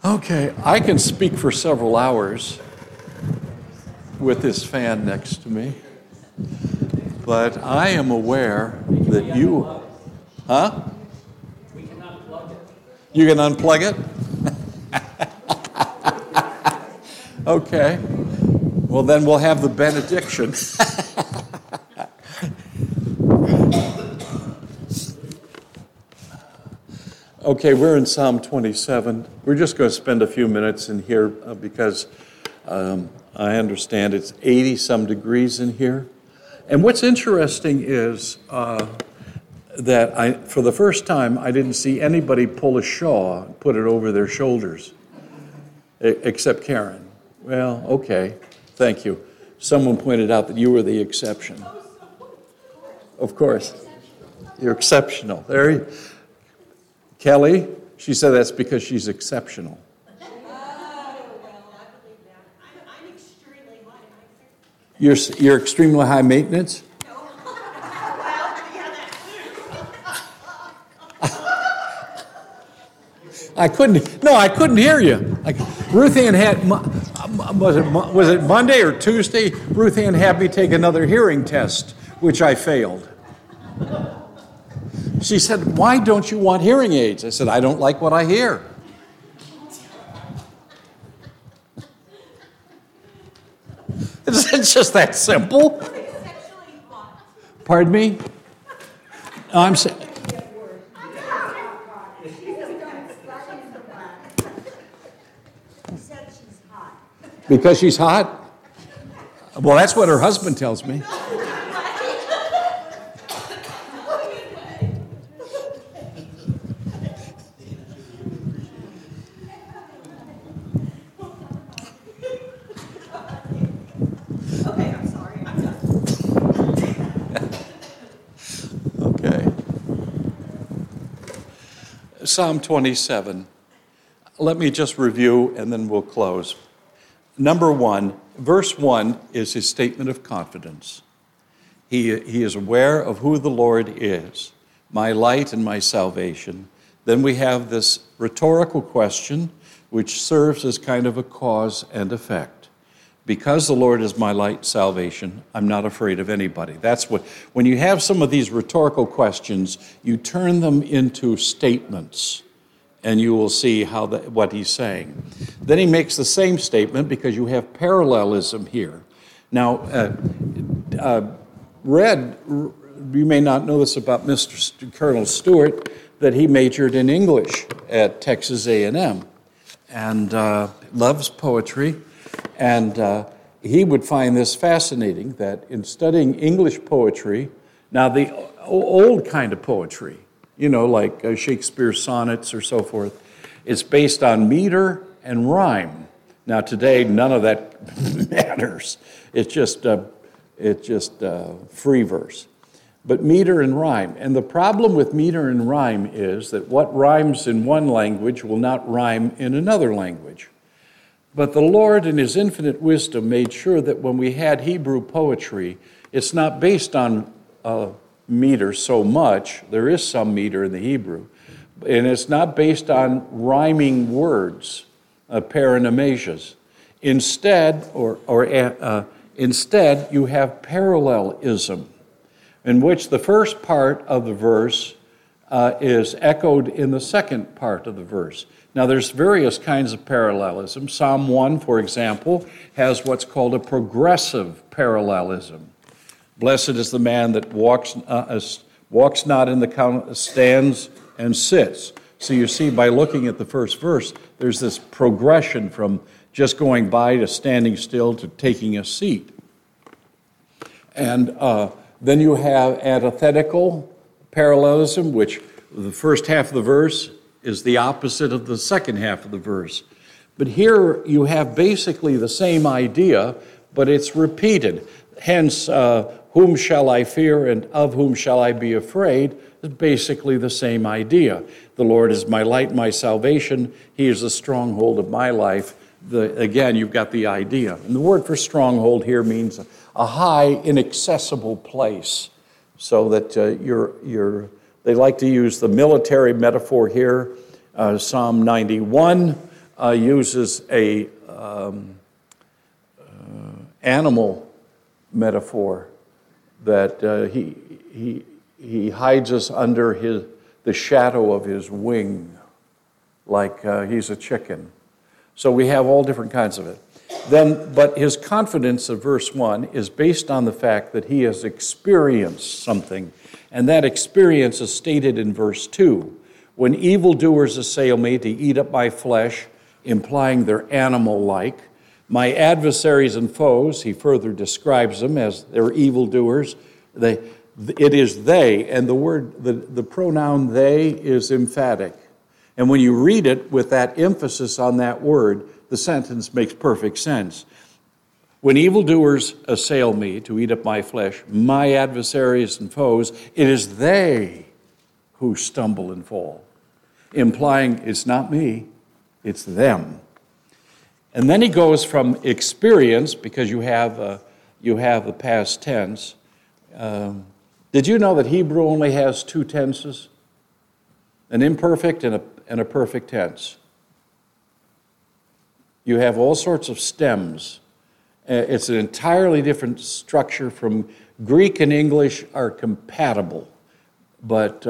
Okay, I can speak for several hours with this fan next to me, but I am aware that you, huh? We can unplug it. You can unplug it? Okay, well then we'll have the benediction. Okay, we're in Psalm 27. We're just going to spend a few minutes in here because I understand it's 80-some degrees in here. And what's interesting is that for the first time, I didn't see anybody pull a shawl and put it over their shoulders, except Karen. Well, okay, thank you. Someone pointed out that you were the exception. Of course, you're exceptional. Kelly, she said that's because she's exceptional. Oh, well, I believe that. I'm extremely high. You're extremely high maintenance? No. Well, yeah, that too. I couldn't hear you. Ruth Ann had, was it Monday or Tuesday? Ruth Ann had me take another hearing test, which I failed. She said, "Why don't you want hearing aids?" I said, "I don't like what I hear." It's just that simple. Pardon me? No, I'm saying. Because she's hot? Well, that's what her husband tells me. Psalm 27. Let me just review and then we'll close. Number 1, verse 1 is his statement of confidence. He is aware of who the Lord is, my light and my salvation. Then we have this rhetorical question which serves as kind of a cause and effect. Because the Lord is my light and salvation, I'm not afraid of anybody. That's what, when you have some of these rhetorical questions, you turn them into statements, and you will see what he's saying. Then he makes the same statement because you have parallelism here. Now, Red, you may not know this about Mr. Colonel Stewart, that he majored in English at Texas A&M and loves poetry. And he would find this fascinating, that in studying English poetry, now the old kind of poetry, like Shakespeare's sonnets or so forth, is based on meter and rhyme. Now today, none of that matters. It's just free verse. But meter and rhyme. And the problem with meter and rhyme is that what rhymes in one language will not rhyme in another language. But the Lord, in his infinite wisdom, made sure that when we had Hebrew poetry, it's not based on meter so much. There is some meter in the Hebrew. And it's not based on rhyming words, paranamasias. Instead, instead, you have parallelism, in which the first part of the verse is echoed in the second part of the verse. Now, there's various kinds of parallelism. Psalm 1, for example, has what's called a progressive parallelism. Blessed is the man that walks not in the count, stands and sits. So you see, by looking at the first verse, there's this progression from just going by to standing still to taking a seat. And then you have antithetical parallelism, which the first half of the verse is the opposite of the second half of the verse. But here you have basically the same idea, but it's repeated. Hence, whom shall I fear and of whom shall I be afraid is basically the same idea. The Lord is my light, my salvation. He is the stronghold of my life. Again, you've got the idea. And the word for stronghold here means a high, inaccessible place. So that they like to use the military metaphor here. Psalm 91 uses a animal metaphor that he hides us under the shadow of his wing, like he's a chicken. So we have all different kinds of it. But his confidence of verse 1 is based on the fact that he has experienced something, and that experience is stated in verse 2. When evildoers assail me to eat up my flesh, implying they're animal-like, my adversaries and foes, he further describes them as they're evildoers. It is they, and the pronoun they is emphatic. And when you read it with that emphasis on that word, the sentence makes perfect sense. When evildoers assail me to eat up my flesh, my adversaries and foes, it is they who stumble and fall, implying it's not me, it's them. And then he goes from experience, because you have the past tense. Did you know that Hebrew only has two tenses? An imperfect and a perfect tense. You have all sorts of stems. It's an entirely different structure from Greek and English are compatible. But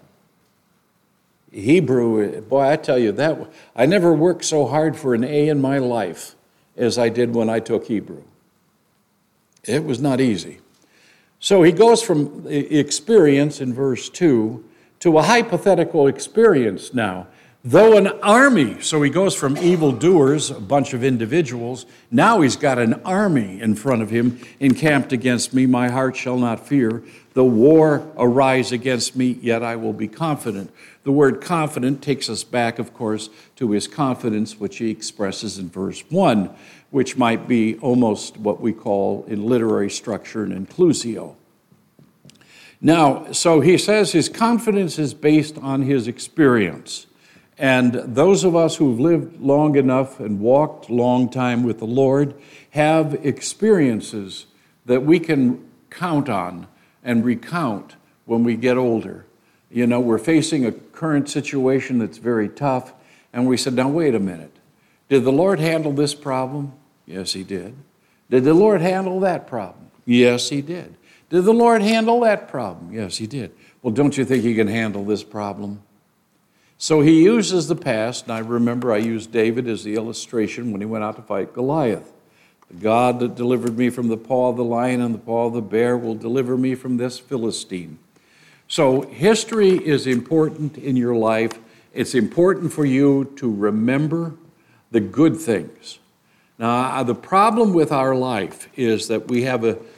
Hebrew, boy, I tell you, that I never worked so hard for an A in my life as I did when I took Hebrew. It was not easy. So he goes from experience in verse 2 to a hypothetical experience now. Though an army, so he goes from evildoers, a bunch of individuals, now he's got an army in front of him encamped against me, my heart shall not fear. The war arise against me, yet I will be confident. The word confident takes us back, of course, to his confidence, which he expresses in verse 1, which might be almost what we call in literary structure an inclusio. Now, so he says his confidence is based on his experience. And those of us who've lived long enough and walked a long time with the Lord have experiences that we can count on and recount when we get older. You know, we're facing a current situation that's very tough, and we said, now wait a minute. Did the Lord handle this problem? Yes, he did. Did the Lord handle that problem? Yes, he did. Did the Lord handle that problem? Yes, he did. Well, don't you think he can handle this problem? So he uses the past, and I remember I used David as the illustration when he went out to fight Goliath. The God that delivered me from the paw of the lion and the paw of the bear will deliver me from this Philistine. So history is important in your life. It's important for you to remember the good things. Now, the problem with our life is that we have a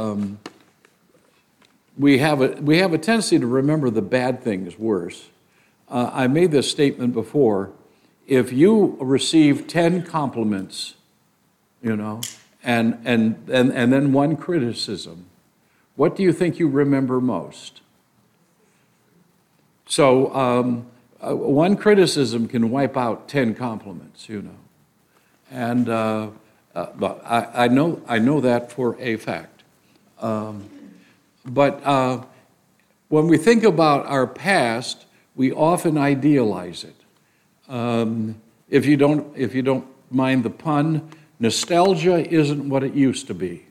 tendency to remember the bad things worse. I made this statement before. If you receive 10 compliments, you know, and then one criticism, what do you think you remember most? So one criticism can wipe out 10 compliments, you know. And but I know that for a fact. But when we think about our past, we often idealize it. If you don't mind the pun, nostalgia isn't what it used to be.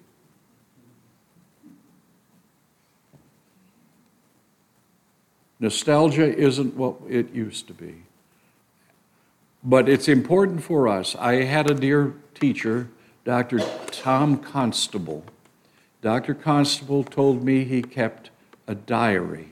Nostalgia isn't what it used to be. But it's important for us. I had a dear teacher, Dr. Tom Constable. Dr. Constable told me he kept a diary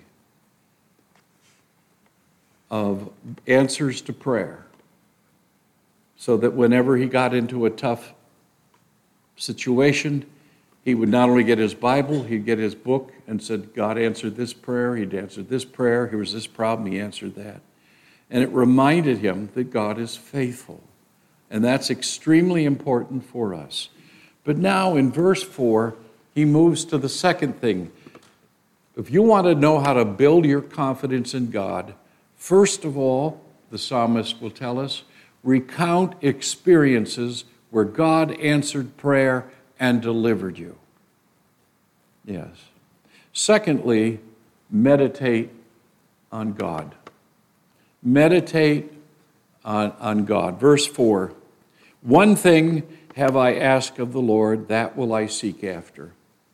of answers to prayer, so that whenever he got into a tough situation, he would not only get his Bible, he'd get his book and said, God answered this prayer, he'd answered this prayer, here was this problem, he answered that. And it reminded him that God is faithful. And that's extremely important for us. But now in verse 4, he moves to the second thing. If you want to know how to build your confidence in God, first of all, the psalmist will tell us, recount experiences where God answered prayer and delivered you. Yes. Secondly, meditate on God. Meditate on God. Verse 4, one thing have I asked of the Lord, that will I seek after.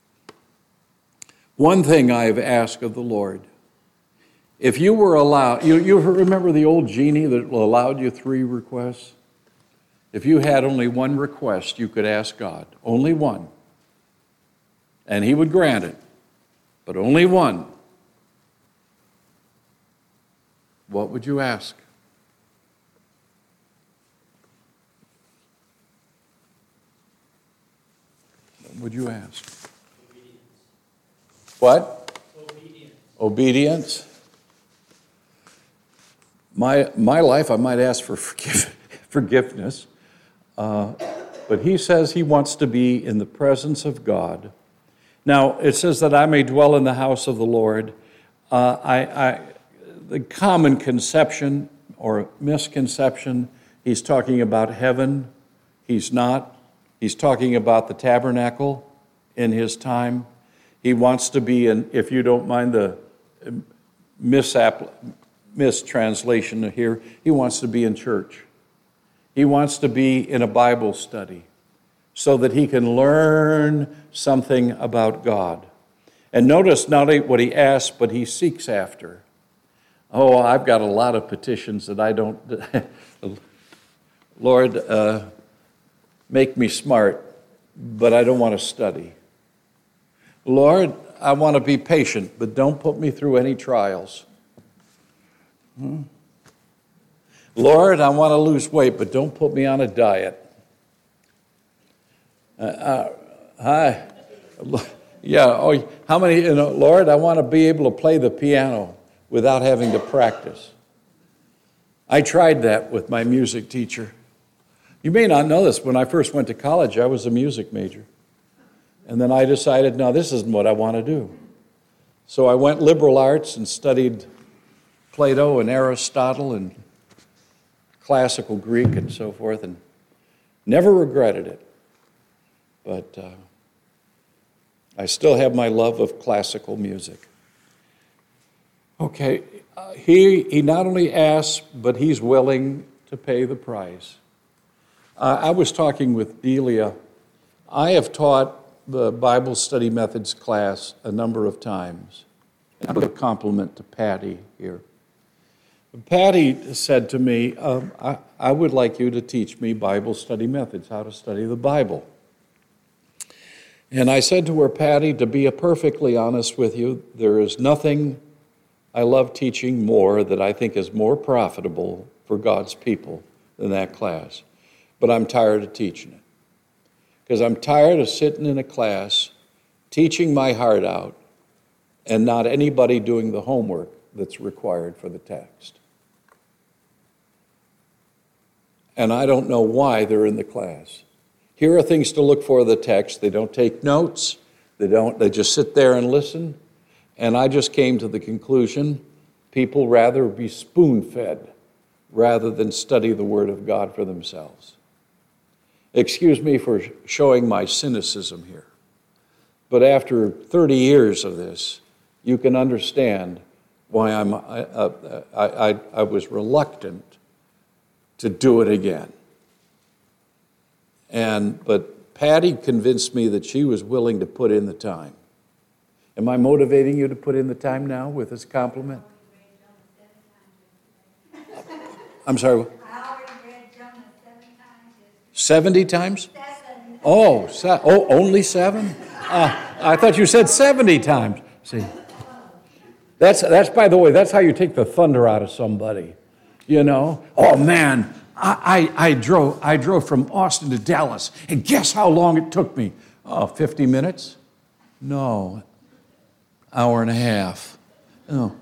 One thing I have asked of the Lord. If you were allowed, you remember the old genie that allowed you 3 requests? If you had only one request, you could ask God, only one. And he would grant it, but only one. What would you ask? What would you ask? Obedience. What? Obedience. Obedience. My life, I might ask for forgiveness. But he says he wants to be in the presence of God. Now, it says that I may dwell in the house of the Lord. The common conception or misconception, he's talking about heaven. He's not. He's talking about the tabernacle in his time. He wants to be in, if you don't mind the mistranslation here, he wants to be in church. He wants to be in a Bible study so that he can learn something about God. And notice not only what he asks, but he seeks after. Oh, I've got a lot of petitions that I don't... Lord, make me smart, but I don't want to study. Lord, I want to be patient, but don't put me through any trials. Lord, I want to lose weight, but don't put me on a diet. How many, Lord, I want to be able to play the piano without having to practice. I tried that with my music teacher. You may not know this, when I first went to college, I was a music major. And then I decided, no, this isn't what I want to do. So I went liberal arts and studied Plato and Aristotle and classical Greek and so forth, and never regretted it. But I still have my love of classical music. Okay, he not only asks, but he's willing to pay the price. I was talking with Delia. I have taught the Bible Study Methods class a number of times. And I'm going to compliment to Patty here. Patty said to me, I would like you to teach me Bible study methods, how to study the Bible. And I said to her, Patty, to be perfectly honest with you, there is nothing I love teaching more that I think is more profitable for God's people than that class. But I'm tired of teaching it. Because I'm tired of sitting in a class, teaching my heart out, and not anybody doing the homework that's required for the text. And I don't know why they're in the class. Here are things to look for in the text. They don't take notes. They just sit there and listen. And I just came to the conclusion, people rather be spoon-fed rather than study the Word of God for themselves. Excuse me for showing my cynicism here. But after 30 years of this, you can understand why I was reluctant to do it again. But Patty convinced me that she was willing to put in the time. Am I motivating you to put in the time now with this compliment? I'm sorry. I already read Jonah 7 times. 70 times? 7. Only 7? I thought you said 70 times. See, that's by the way, that's how you take the thunder out of somebody. You know, oh man, I drove from Austin to Dallas, and guess how long it took me? 50 minutes? No, hour and a half. No,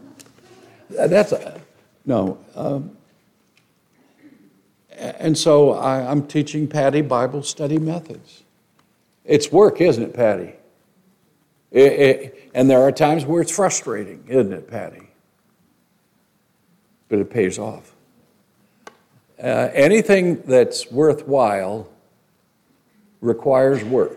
and so I'm teaching Patty Bible study methods. It's work, isn't it, Patty? And there are times where it's frustrating, isn't it, Patty? But it pays off. Anything that's worthwhile requires work.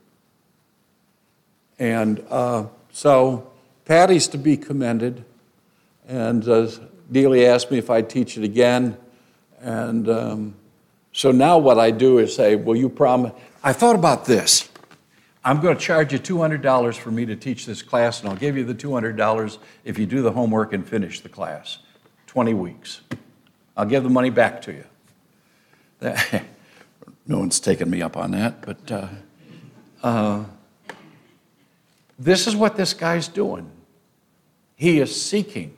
And so Patty's to be commended. And Delia asked me if I'd teach it again. And so now what I do is say, will you promise? I thought about this. I'm going to charge you $200 for me to teach this class, and I'll give you the $200 if you do the homework and finish the class. 20 weeks. I'll give the money back to you. No one's taken me up on that, but this is what this guy's doing. He is seeking.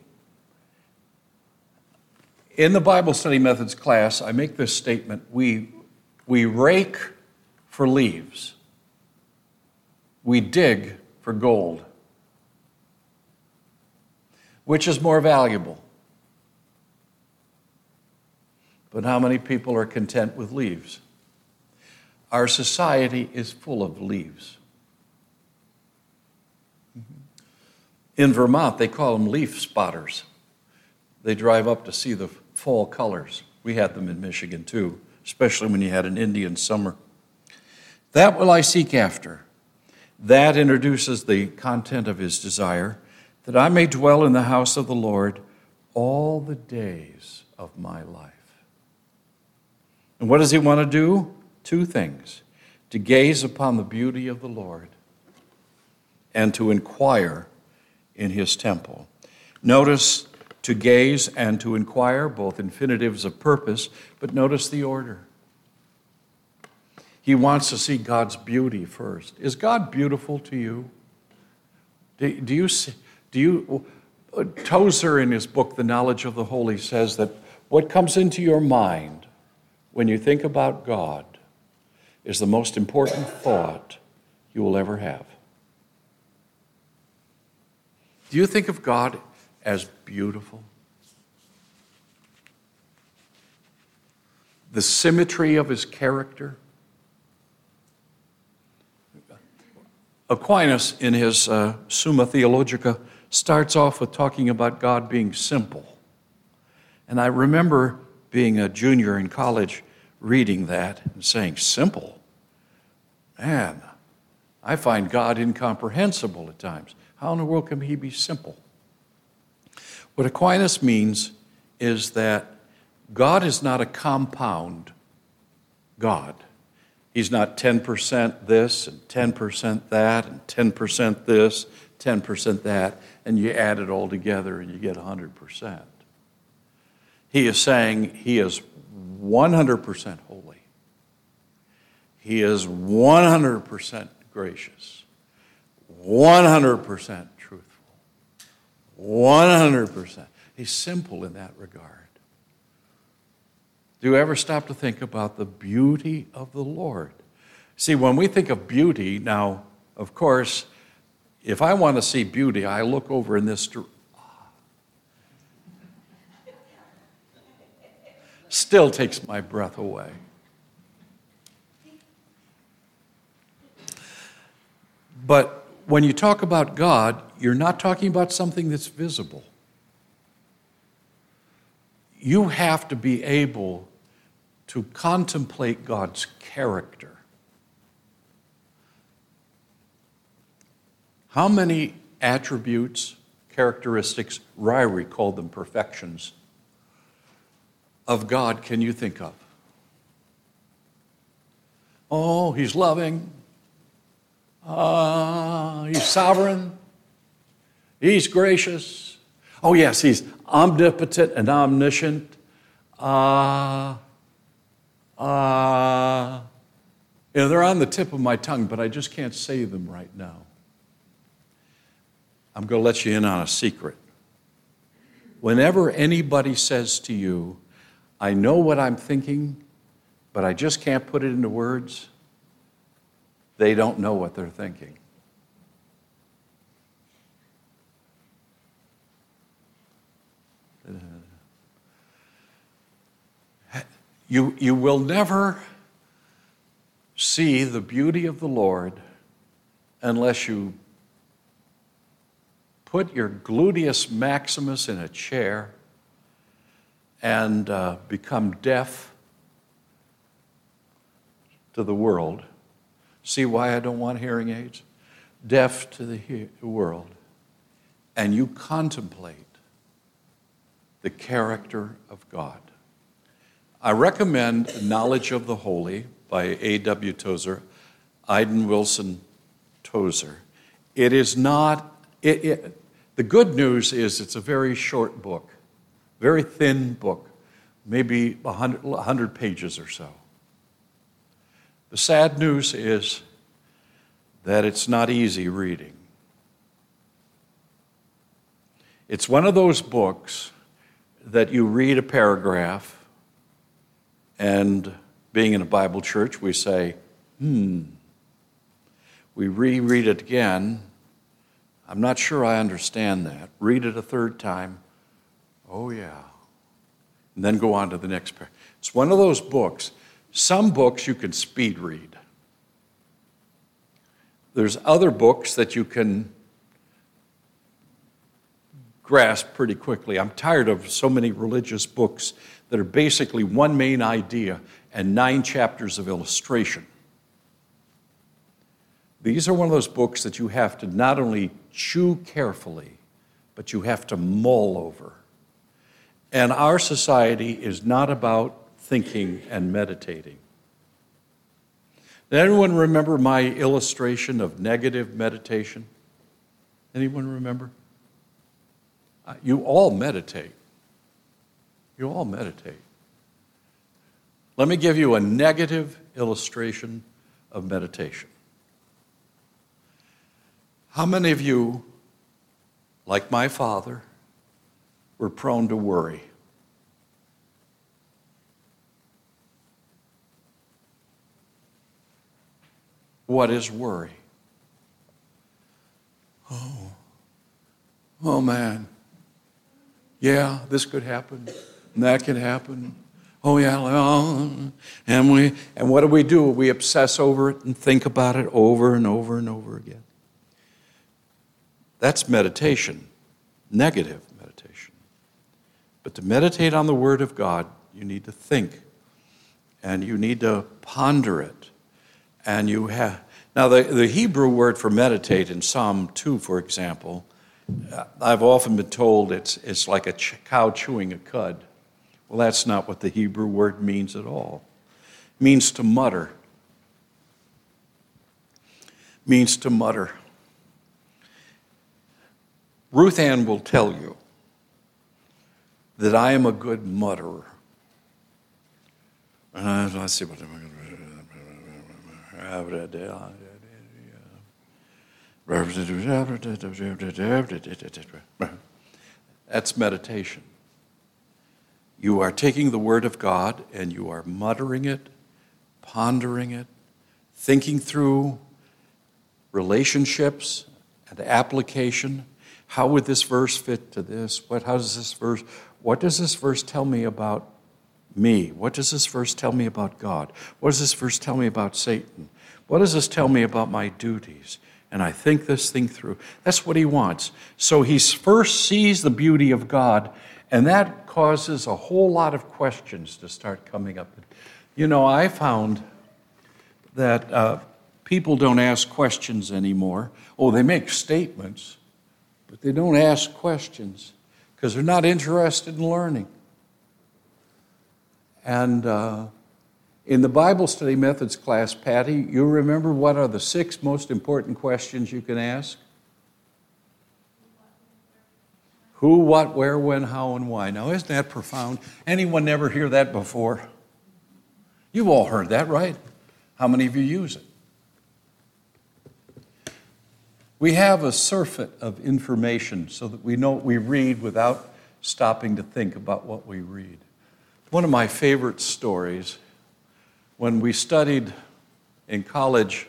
In the Bible Study Methods class, I make this statement: we rake for leaves. We dig for gold. Which is more valuable? But how many people are content with leaves? Our society is full of leaves. In Vermont, they call them leaf spotters. They drive up to see the fall colors. We had them in Michigan too, especially when you had an Indian summer. That will I seek after. That introduces the content of his desire, that I may dwell in the house of the Lord all the days of my life. And what does he want to do? Two things: to gaze upon the beauty of the Lord and to inquire in his temple. Notice to gaze and to inquire, both infinitives of purpose, but notice the order. He wants to see God's beauty first. Is God beautiful to you? Tozer, in his book, The Knowledge of the Holy, says that what comes into your mind when you think about God is the most important thought you will ever have. Do you think of God as beautiful? The symmetry of his character? Aquinas, in his Summa Theologica, starts off with talking about God being simple. And I remember being a junior in college reading that and saying, simple? Man, I find God incomprehensible at times. How in the world can he be simple? What Aquinas means is that God is not a compound God. He's not 10% this and 10% that and 10% this, 10% that, and you add it all together and you get 100%. He is saying he is 100% holy. He is 100% gracious, 100% truthful, 100%. He's simple in that regard. Do you ever stop to think about the beauty of the Lord? See, when we think of beauty, now, of course, if I want to see beauty, I look over in this still takes my breath away. But when you talk about God, you're not talking about something that's visible. You have to be able to contemplate God's character. How many attributes, characteristics, Ryrie called them perfections, of God can you think of? Oh, he's loving. He's sovereign. He's gracious. Oh, yes, he's omnipotent and omniscient. They're on the tip of my tongue, but I just can't say them right now. I'm going to let you in on a secret. Whenever anybody says to you, I know what I'm thinking, but I just can't put it into words, they don't know what they're thinking. You will never see the beauty of the Lord unless you put your gluteus maximus in a chair and become deaf to the world. See why I don't want hearing aids? Deaf to the world. And you contemplate the character of God. I recommend Knowledge of the Holy by A.W. Tozer, Iden Wilson Tozer. It is not, the good news is it's a very short book, very thin book, maybe 100 pages or so. The sad news is that it's not easy reading. It's one of those books that you read a paragraph, and being in a Bible church, we say, We reread it again. I'm not sure I understand that. Read it a third time. Oh, yeah. And then go on to the next paragraph. It's one of those books. Some books you can speed read. There's other books that you can grasp pretty quickly. I'm tired of so many religious books that are basically one main idea and 9 chapters of illustration. These are one of those books that you have to not only chew carefully, but you have to mull over. And our society is not about thinking and meditating. Does anyone remember my illustration of negative meditation? Anyone remember? You all meditate. You all meditate. Let me give you a negative illustration of meditation. How many of you, like my father, were prone to worry? What is worry? Oh man. Yeah, this could happen, and that could happen. Oh yeah, and what do? We obsess over it and think about it over and over and over again. That's meditation, negative meditation. But to meditate on the Word of God, you need to think, and you need to ponder it. And you have now the Hebrew word for meditate in Psalm 2, for example, I've often been told it's like a cow chewing a cud. Well, that's not what the Hebrew word means at all. It means to mutter. Means to mutter. Ruth Ann will tell you that I am a good mutterer. Let's see what I'm going to That's meditation. You are taking the Word of God and you are muttering it, pondering it, thinking through relationships and application. How would this verse fit to this? What does this verse tell me about me? What does this verse tell me about God? What does this verse tell me about Satan? What does this tell me about my duties? And I think this thing through. That's what he wants. So he first sees the beauty of God, and that causes a whole lot of questions to start coming up. You know, I found that people don't ask questions anymore. Oh, they make statements, but they don't ask questions because they're not interested in learning. And in the Bible Study Methods class, Patty, you remember what are the 6 most important questions you can ask? Who, what, where, when, how, and why. Now, isn't that profound? Anyone never hear that before? You've all heard that, right? How many of you use it? We have a surfeit of information so that we know what we read without stopping to think about what we read. One of my favorite stories, when we studied in college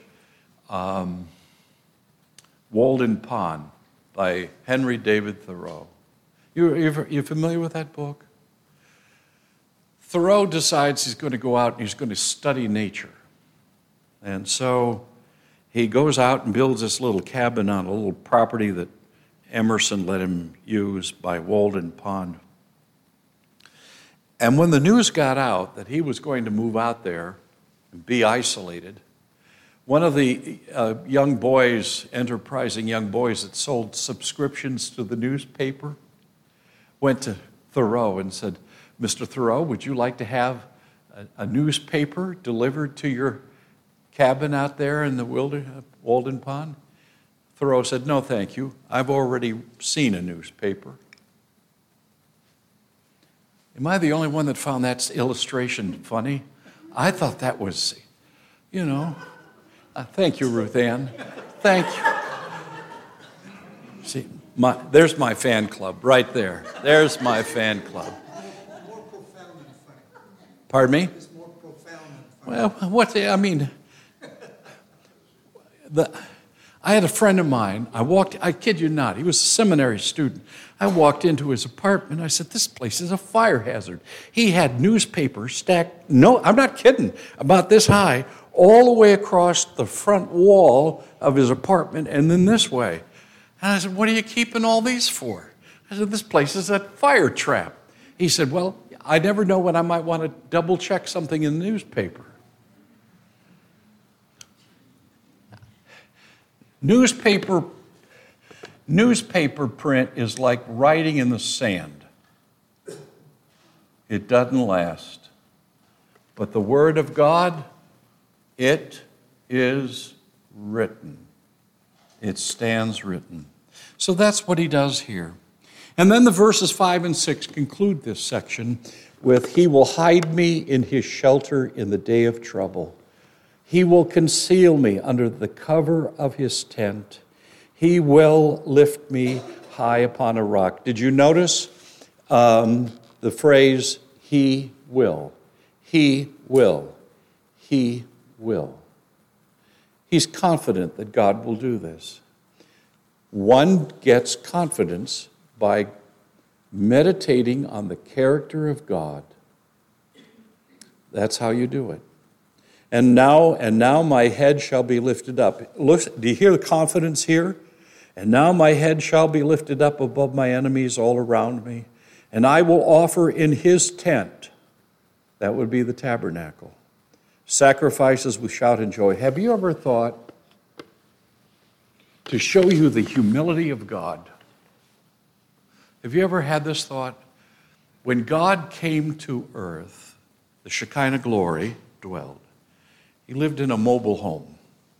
Walden Pond by Henry David Thoreau. You familiar with that book? Thoreau decides he's going to go out and he's going to study nature. And so he goes out and builds this little cabin on a little property that Emerson let him use by Walden Pond. And when the news got out that he was going to move out there and be isolated, one of the young boys, enterprising young boys that sold subscriptions to the newspaper, went to Thoreau and said, Mr. Thoreau, would you like to have a newspaper delivered to your cabin out there in the Walden Pond? Thoreau said, no, thank you. I've already seen a newspaper. Am I the only one that found that illustration funny? I thought that was, thank you, Ruth Ann. Thank you. See, there's my fan club right there. There's my fan club. More profound than funny. Pardon me? It's more profound than funny. Well, I had a friend of mine, I kid you not, he was a seminary student. I walked into his apartment, I said, this place is a fire hazard. He had newspapers stacked, no, I'm not kidding, about this high, all the way across the front wall of his apartment and then this way. And I said, what are you keeping all these for? I said, this place is a fire trap. He said, well, I never know when I might want to double check something in the newspaper. Newspaper print is like writing in the sand. It doesn't last. But the Word of God, it is written. It stands written. So that's what he does here. And then the verses 5 and 6 conclude this section with, he will hide me in his shelter in the day of trouble. He will conceal me under the cover of his tent. He will lift me high upon a rock. Did you notice the phrase, he will? He will. He will. He's confident that God will do this. One gets confidence by meditating on the character of God. That's how you do it. And now my head shall be lifted up. Look, do you hear the confidence here? And now my head shall be lifted up above my enemies all around me. And I will offer in his tent, that would be the tabernacle, sacrifices with shout and joy. Have you ever thought, to show you the humility of God, have you ever had this thought? When God came to earth, the Shekinah glory dwelled. He lived in a mobile home.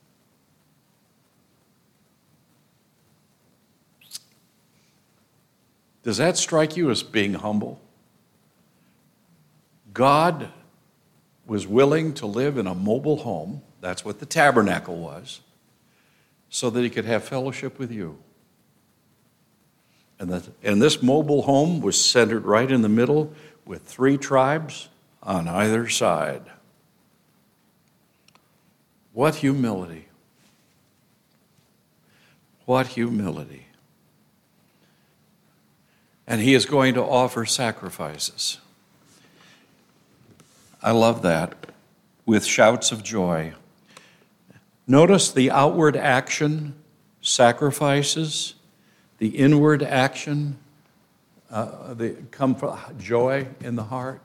Does that strike you as being humble? God was willing to live in a mobile home, that's what the tabernacle was, so that he could have fellowship with you. And this mobile home was centered right in the middle with 3 tribes on either side. What humility. What humility. And he is going to offer sacrifices. I love that. With shouts of joy. Notice the outward action, sacrifices, the inward action, come from joy in the heart.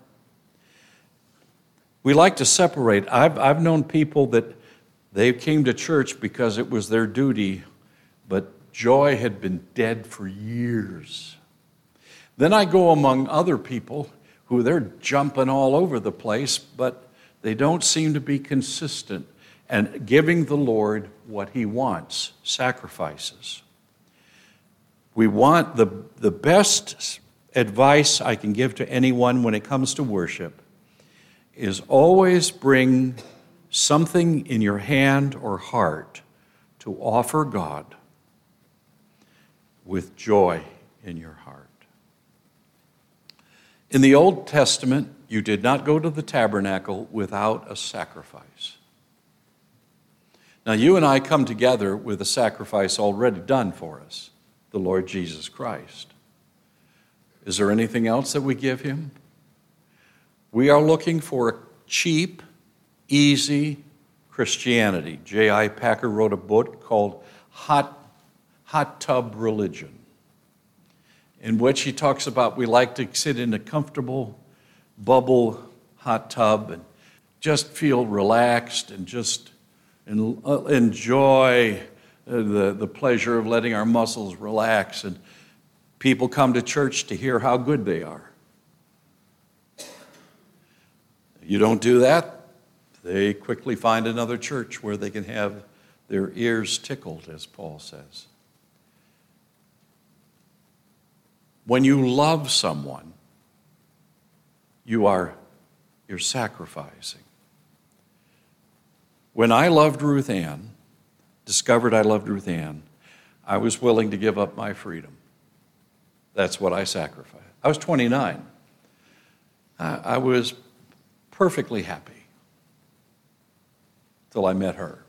We like to separate. I've known people that they came to church because it was their duty, but joy had been dead for years. Then I go among other people who they're jumping all over the place, but they don't seem to be consistent and giving the Lord what he wants, sacrifices. We want the best advice I can give to anyone when it comes to worship is always bring something in your hand or heart to offer God with joy in your heart. In the Old Testament, you did not go to the tabernacle without a sacrifice. Now, you and I come together with a sacrifice already done for us, the Lord Jesus Christ. Is there anything else that we give him? We are looking for a cheap, easy Christianity. J.I. Packer wrote a book called Hot Tub Religion, in which he talks about we like to sit in a comfortable bubble hot tub and just feel relaxed and just enjoy the pleasure of letting our muscles relax. And people come to church to hear how good they are. You don't do that, they quickly find another church where they can have their ears tickled, as Paul says. When you love someone, you're sacrificing. When I loved Ruth Ann, discovered I loved Ruth Ann, I was willing to give up my freedom. That's what I sacrificed. I was 29. I was perfectly happy till I met her.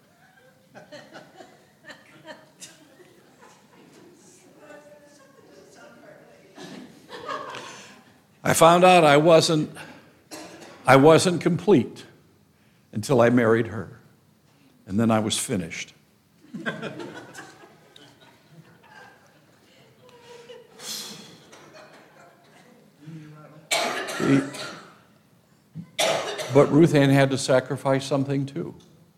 I found out I wasn't complete until I married her. And then I was finished. But Ruth Ann had to sacrifice something too.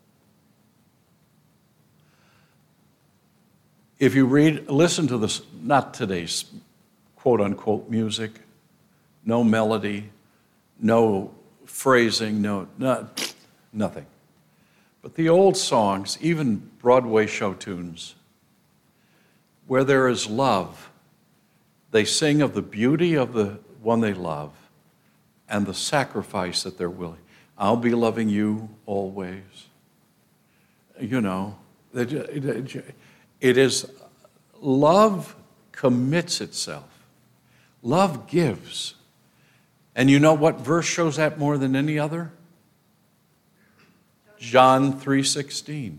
If you listen to this, not today's quote-unquote music, no melody, no phrasing, nothing. But the old songs, even Broadway show tunes, where there is love, they sing of the beauty of the one they love and the sacrifice that they're willing. I'll be loving you always. You know, it is, love commits itself. Love gives. And you know what verse shows that more than any other? John 3:16.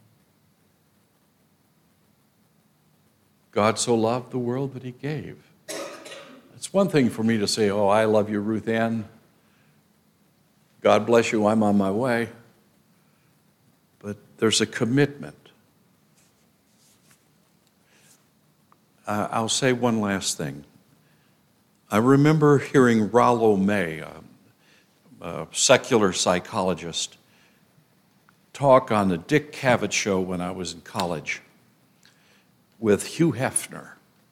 God so loved the world that he gave. It's one thing for me to say, oh, I love you, Ruth Ann. God bless you, I'm on my way. But there's a commitment. I'll say one last thing. I remember hearing Rollo May, a secular psychologist, talk on the Dick Cavett show when I was in college with Hugh Hefner.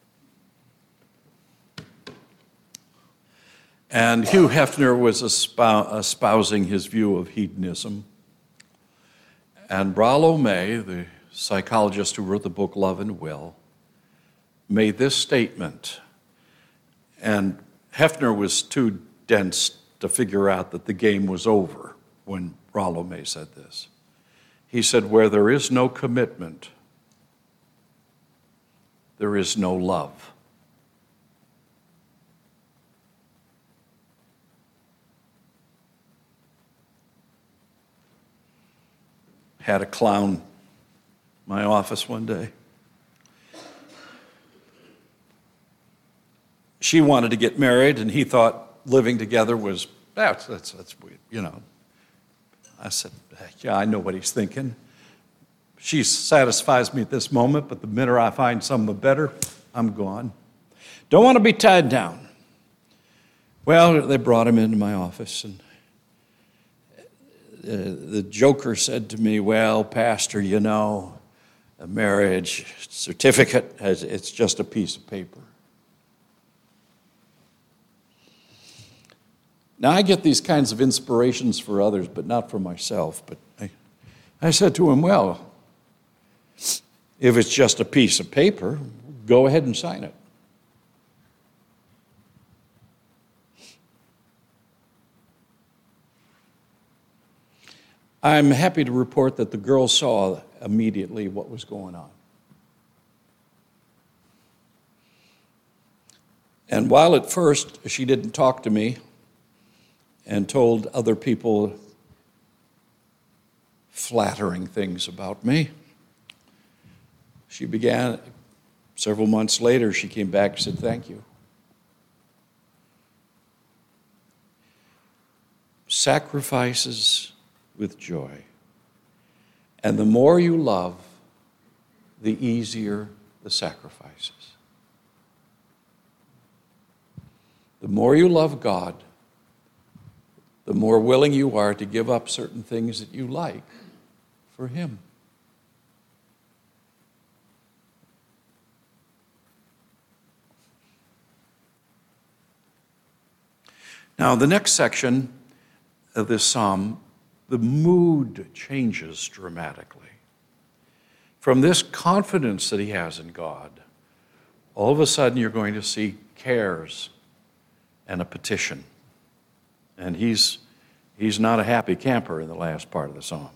And Hugh Hefner was espousing his view of hedonism. And Rollo May, the psychologist who wrote the book Love and Will, made this statement. And Hefner was too dense to figure out that the game was over when Rollo May said this. He said, where there is no commitment, there is no love. Had a clown in my office one day. She wanted to get married, and he thought living together was, that's weird, you know. I said, yeah, I know what he's thinking. She satisfies me at this moment, but the minute I find someone better, I'm gone. Don't want to be tied down. Well, they brought him into my office, and the joker said to me, well, Pastor, you know, a marriage certificate, it's just a piece of paper. Now, I get these kinds of inspirations for others, but not for myself. But I said to him, well, if it's just a piece of paper, go ahead and sign it. I'm happy to report that the girl saw immediately what was going on. And while at first she didn't talk to me and told other people flattering things about me, she began, several months later, she came back and said, thank you. Sacrifices with joy. And the more you love, the easier the sacrifices. The more you love God, the more willing you are to give up certain things that you like for Him. Now, the next section of this psalm, the mood changes dramatically. From this confidence that he has in God, all of a sudden you're going to see cares and a petition. And he's not a happy camper in the last part of the psalm.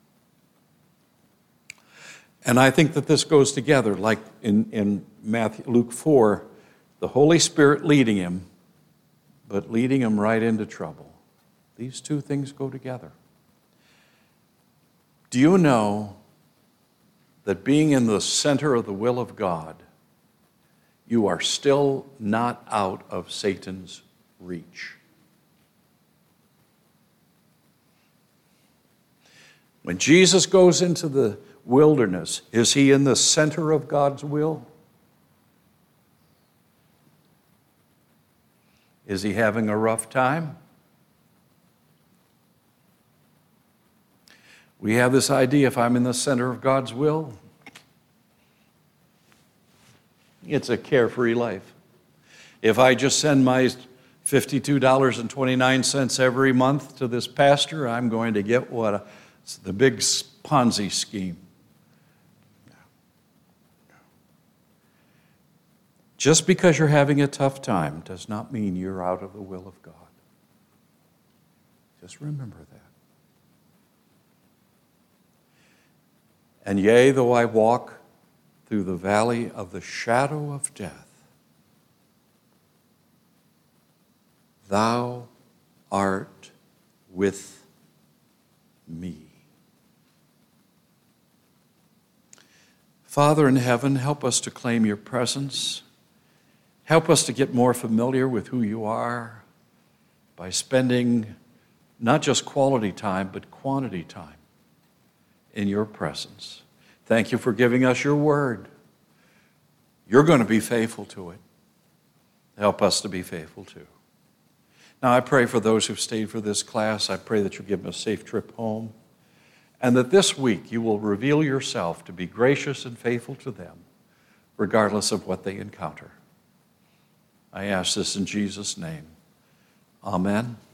And I think that this goes together, like in Luke 4, the Holy Spirit leading him, but leading him right into trouble. These two things go together. Do you know that being in the center of the will of God, you are still not out of Satan's reach? When Jesus goes into the wilderness, is he in the center of God's will? Is he having a rough time? We have this idea, if I'm in the center of God's will, it's a carefree life. If I just send my $52.29 every month to this pastor, I'm going to get it's the big Ponzi scheme. Just because you're having a tough time does not mean you're out of the will of God. Just remember that. And yea, though I walk through the valley of the shadow of death, thou art with me. Father in heaven, help us to claim your presence. Help us to get more familiar with who you are by spending not just quality time, but quantity time in your presence. Thank you for giving us your word. You're going to be faithful to it. Help us to be faithful too. Now I pray for those who've stayed for this class. I pray that you'll give them a safe trip home, and that this week you will reveal yourself to be gracious and faithful to them, regardless of what they encounter. I ask this in Jesus' name. Amen.